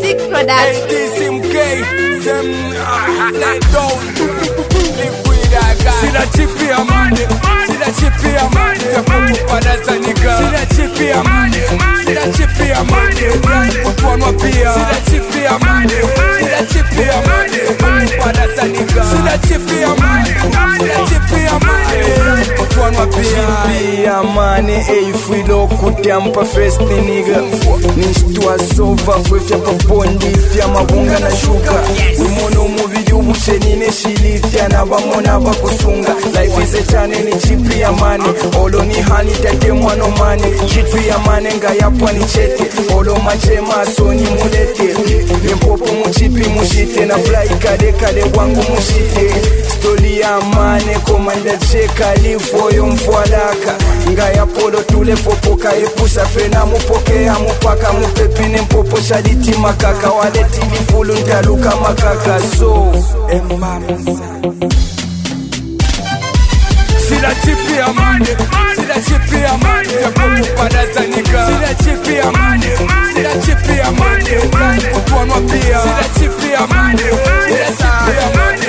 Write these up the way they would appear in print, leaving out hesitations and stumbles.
Music Production. ATCMK, Zem, let down. Liquid aga. Sina chipi amani, sina chipi amani. Japo panaza niga. Sina chipi amani, sina chipi amani. Utwanwa pia. Sina chipi amani, sina chipi amani. Panaza niga. Sina chipi amani, sina chipi amani. Utwanwa pia. Chipi amani, eifwilo kutampa first nigga. Nishtwa sova kwefya papondi fya mabunga na shuka. Umono mubili ubucheni neshilifya na bamona bakusunga. Life is a chane ni chipi amani. Olo ni hani tate mwano mani. Chipi amani nga yapwa ni chete. Olo machema so ni mulete. Mpopo muchipi mushite na fly kade kade wangu mushite. Stoli amani komanda cheka lifoyo mfwadaka. Nga ya polo tule popoka epusha fena mupokea mupaka mupepine mpopo shaliti makaka wale tili fulu ntaluka makaka so sila chipi amani, sila chipi amani. Japo panaza niga. Sila chipi amani, sila chipi amani. Utwanwa pia. Sila chipi amani, sila chipi amani.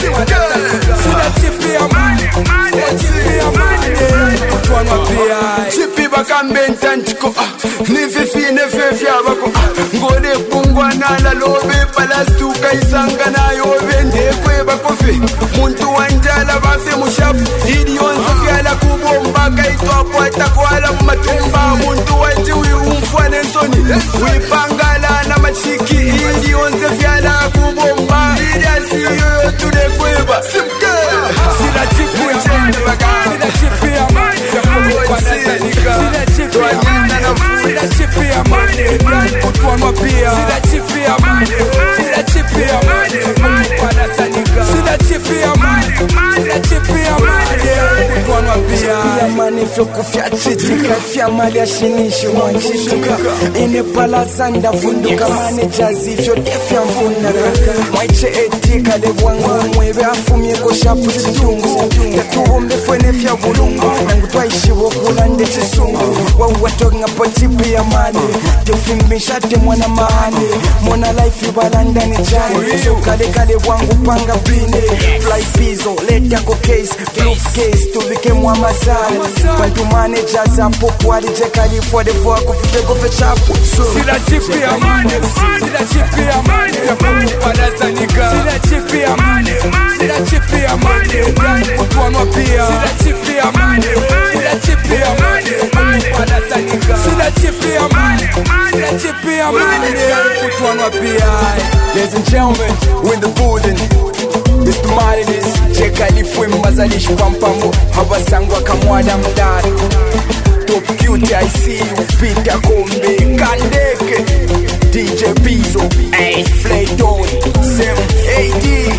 Sila chipi amani, sila chipi amani. Utwanwa pia. Chipi bakambe ntantiko. Nififi nefefi abako. Ngode kungwa nala lobe palastuka isanga na yobe ndekwe bakofi. Muntu wanjala bafe mushapu. Idionzo fyala kubomba kaitwa kwa takwala matumba. Muntu wanji umfwane nsoni. Wipangala na machiki. Idionzo fyala kubomba. Idiasi yoyo tudekweba. Simke sila chipi amani, sila chipi amani. Japo panaza niga. Sila chipi amani, sila chipi amani. Utwanwa pia. Sila chipi amani, sila chipi amani. Panaza niga. Sila chipi amani, sila chipi amani. Utwanwa pia. Amani floku fya chitika fya mali ya shinishi mwanjituka. Ine pala sanda vunduka manejazi fyo defya mvunara. Mwaiche etika lewangu mwebe afumye koshapu chitungu. Yatuhombe fwene fya bulungu. Nangu twaishi wokula nde chisungu. Wawatoga po chipi amani. Tefimbisha te mwana mahani. Mwana life ibalanda ni jani. So kale kale wangu panga bine. Fly pizo, let yako case. Proof case, tubike mwa masari. Bantu managers hapo kwa rijekali for the work kufite kofe chapu. Sila chipi amani, sila chipi amani. Japo panaza niga. Sila chipi amani, sila chipi amani. Utwanwa pia. Sila chipi amani, sila chipi amani. Panaza niga. Sila chipi amani, sila chipi amani. Utwanwa pia. Ladies and gentlemen, we're in the building. It's the madness. Chekali fwe mazalishi pampamo. Habasangwa kamwada mdari. Top cute I see you. Pita kombe kandeke. DJ Pizzo, Flayton, Sem, AD.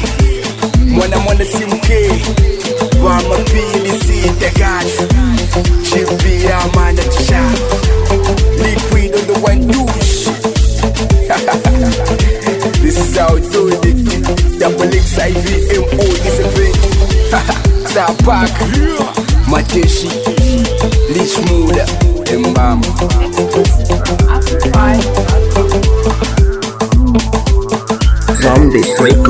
Mwana simke. Wama pili sita gash. Chipi amanda tisha. Liquid on the one douche. This is how we do it. Double XIVMO is a thing. Star Park, Mateshi, Lich Muda, Mbam. From the street